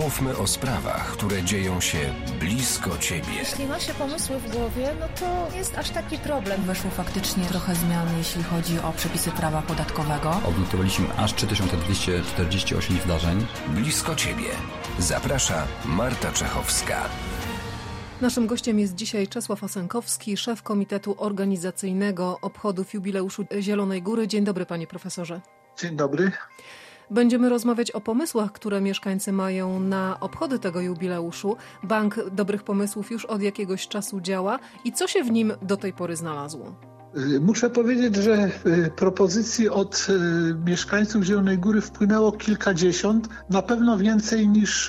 Mówmy o sprawach, które dzieją się blisko Ciebie. Jeśli ma się pomysły w głowie, no to jest aż taki problem. Weszło faktycznie trochę zmian, jeśli chodzi o przepisy prawa podatkowego. Odnotowaliśmy aż 3248 wydarzeń. Blisko Ciebie. Zaprasza Marta Czechowska. Naszym gościem jest dzisiaj Czesław Osenkowski, szef Komitetu Organizacyjnego Obchodów Jubileuszu Zielonej Góry. Dzień dobry, panie profesorze. Dzień dobry. Będziemy rozmawiać o pomysłach, które mieszkańcy mają na obchody tego jubileuszu. Bank Dobrych Pomysłów już od jakiegoś czasu działa. I co się w nim do tej pory znalazło? Muszę powiedzieć, że propozycji od mieszkańców Zielonej Góry wpłynęło kilkadziesiąt, na pewno więcej niż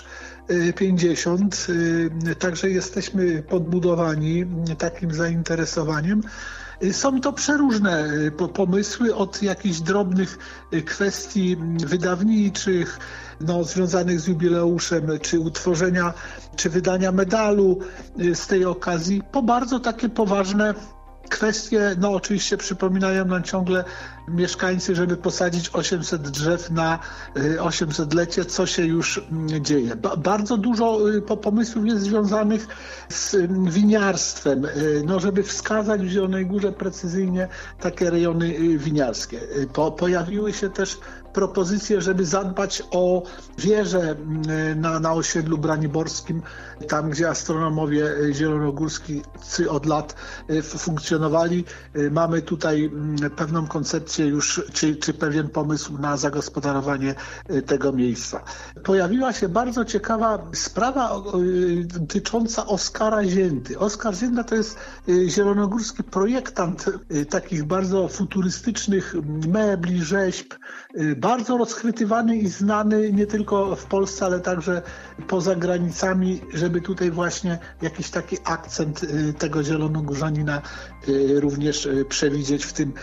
50, także jesteśmy podbudowani takim zainteresowaniem. Są to przeróżne pomysły, od jakichś drobnych kwestii wydawniczych, związanych z jubileuszem, czy utworzenia, czy wydania medalu z tej okazji, po bardzo takie poważne kwestie. Oczywiście przypominają nam ciągle mieszkańcy, żeby posadzić 800 drzew na 800-lecie, co się już dzieje. Bardzo dużo pomysłów jest związanych z winiarstwem, żeby wskazać w Zielonej Górze precyzyjnie takie rejony winiarskie. Pojawiły się też propozycje, żeby zadbać o wieżę na osiedlu braniborskim, tam gdzie astronomowie zielonogórscy od lat funkcjonowali. Mamy tutaj pewną koncepcję już, czy pewien pomysł na zagospodarowanie tego miejsca. Pojawiła się bardzo ciekawa sprawa dotycząca Oskara Zięty. Oskar Zięta to jest zielonogórski projektant takich bardzo futurystycznych mebli, rzeźb, bardzo rozchwytywany i znany nie tylko w Polsce, ale także poza granicami, żeby tutaj właśnie jakiś taki akcent tego zielonogórzanina również przewidzieć w tym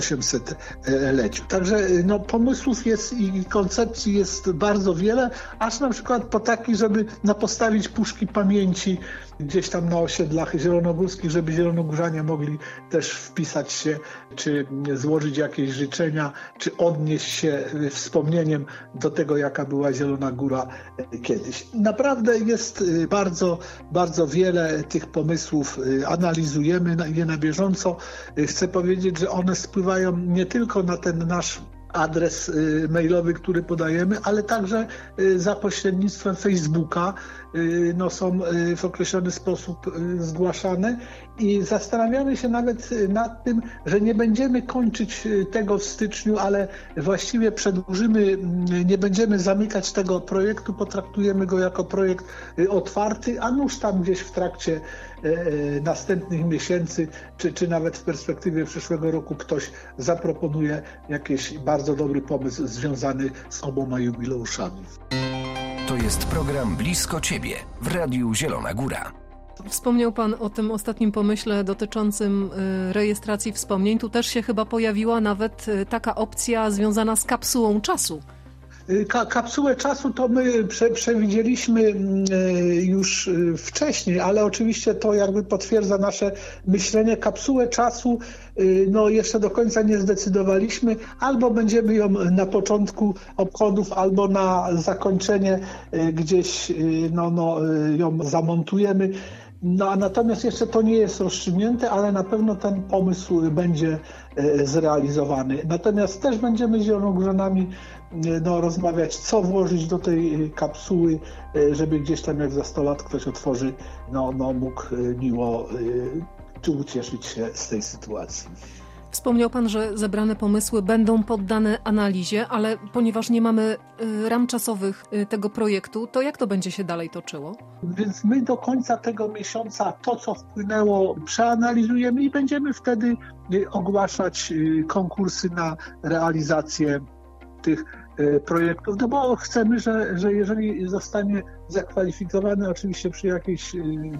800-leciu. Także pomysłów jest i koncepcji jest bardzo wiele, aż na przykład po taki, żeby postawić puszki pamięci gdzieś tam na osiedlach zielonogórskich, żeby zielonogórzanie mogli też wpisać się, czy złożyć jakieś życzenia, czy odnieść się wspomnieniem do tego, jaka była Zielona Góra kiedyś. Naprawdę jest bardzo, bardzo wiele tych pomysłów. Analizujemy je na bieżąco. Chcę powiedzieć, że one spływają nie tylko na ten nasz adres mailowy, który podajemy, ale także za pośrednictwem Facebooka są w określony sposób zgłaszane i zastanawiamy się nawet nad tym, że nie będziemy kończyć tego w styczniu, ale właściwie przedłużymy, nie będziemy zamykać tego projektu, potraktujemy go jako projekt otwarty, a nuż tam gdzieś w trakcie następnych miesięcy, czy nawet w perspektywie przyszłego roku ktoś zaproponuje jakiś bardzo dobry pomysł związany z oboma jubileuszami. To jest program Blisko Ciebie w Radiu Zielona Góra. Wspomniał pan o tym ostatnim pomyśle dotyczącym rejestracji wspomnień. Tu też się chyba pojawiła nawet taka opcja związana z kapsułą czasu. Kapsułę czasu to my przewidzieliśmy już wcześniej, ale oczywiście to jakby potwierdza nasze myślenie. Kapsułę czasu jeszcze do końca nie zdecydowaliśmy. Albo będziemy ją na początku obchodów, albo na zakończenie gdzieś ją zamontujemy. Natomiast jeszcze to nie jest rozstrzygnięte, ale na pewno ten pomysł będzie zrealizowany. Natomiast też będziemy z zielonogórzanami rozmawiać, co włożyć do tej kapsuły, żeby gdzieś tam jak za 100 lat ktoś otworzy, mógł miło czy ucieszyć się z tej sytuacji. Wspomniał pan, że zebrane pomysły będą poddane analizie, ale ponieważ nie mamy ram czasowych tego projektu, to jak to będzie się dalej toczyło? Więc my do końca tego miesiąca to, co wpłynęło, przeanalizujemy i będziemy wtedy ogłaszać konkursy na realizację tych projektów, bo chcemy, że jeżeli zostanie zakwalifikowany oczywiście przy jakiejś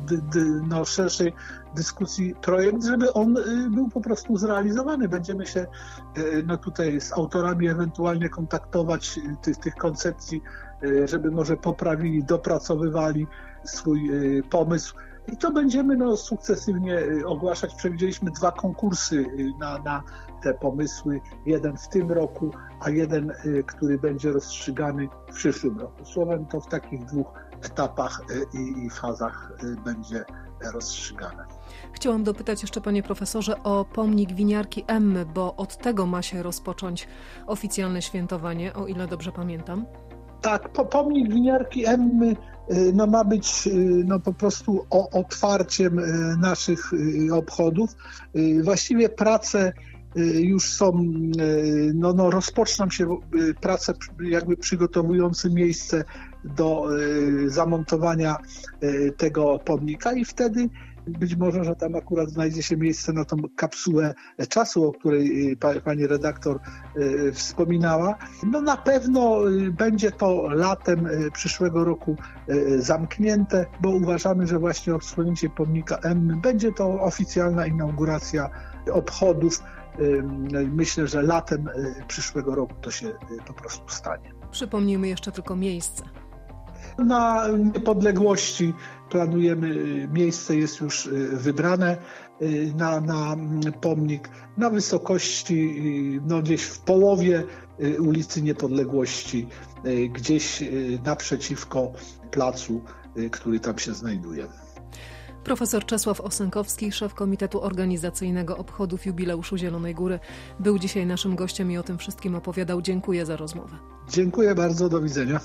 szerszej dyskusji projekt, żeby on był po prostu zrealizowany. Będziemy się tutaj z autorami ewentualnie kontaktować tych koncepcji, żeby może poprawili, dopracowywali swój pomysł. I to będziemy sukcesywnie ogłaszać. Przewidzieliśmy 2 konkursy na te pomysły. Jeden w tym roku, a jeden, który będzie rozstrzygany w przyszłym roku. Słowem to w takich 2 etapach i fazach będzie rozstrzygane. Chciałam dopytać jeszcze, panie profesorze, o pomnik winiarki Emmy, bo od tego ma się rozpocząć oficjalne świętowanie, o ile dobrze pamiętam. Tak, pomnik winiarki Emmy ma być po prostu otwarciem naszych obchodów. Właściwie prace już są, rozpoczną się prace jakby przygotowujące miejsce do zamontowania tego pomnika i wtedy być może, że tam akurat znajdzie się miejsce na tą kapsułę czasu, o której pani redaktor wspominała. Na pewno będzie to latem przyszłego roku zamknięte, bo uważamy, że właśnie odsłonięcie pomnika Emmy będzie to oficjalna inauguracja obchodów. Myślę, że latem przyszłego roku to się po prostu stanie. Przypomnijmy jeszcze tylko miejsce. Na Niepodległości planujemy, miejsce jest już wybrane na pomnik na wysokości gdzieś w połowie ulicy Niepodległości, gdzieś naprzeciwko placu, który tam się znajduje. Profesor Czesław Osękowski, szef Komitetu Organizacyjnego Obchodów Jubileuszu Zielonej Góry, był dzisiaj naszym gościem i o tym wszystkim opowiadał. Dziękuję za rozmowę. Dziękuję bardzo, do widzenia.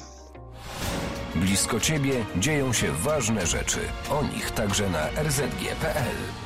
Blisko Ciebie dzieją się ważne rzeczy. O nich także na rzg.pl.